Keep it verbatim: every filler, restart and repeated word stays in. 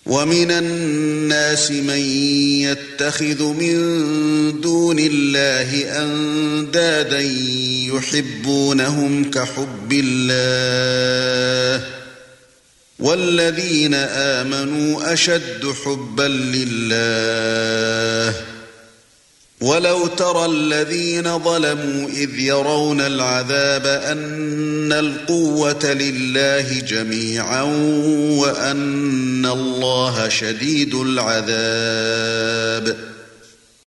وَمِنَ النَّاسِ مَن يَتَّخِذُ مِن دُونِ اللَّهِ أَندَادًا يُحِبُّونَهُمْ كَحُبِّ اللَّهِ وَالَّذِينَ آمَنُوا أَشَدُّ حُبًّا لِلَّهِ وَلَوْ تَرَى الَّذِينَ ظَلَمُوا إِذْ يَرَوْنَ الْعَذَابَ أَنَّ الْقُوَّةَ لِلَّهِ جَمِيعًا وَأَنَّ اللَّهَ شَدِيدُ الْعَذَابِ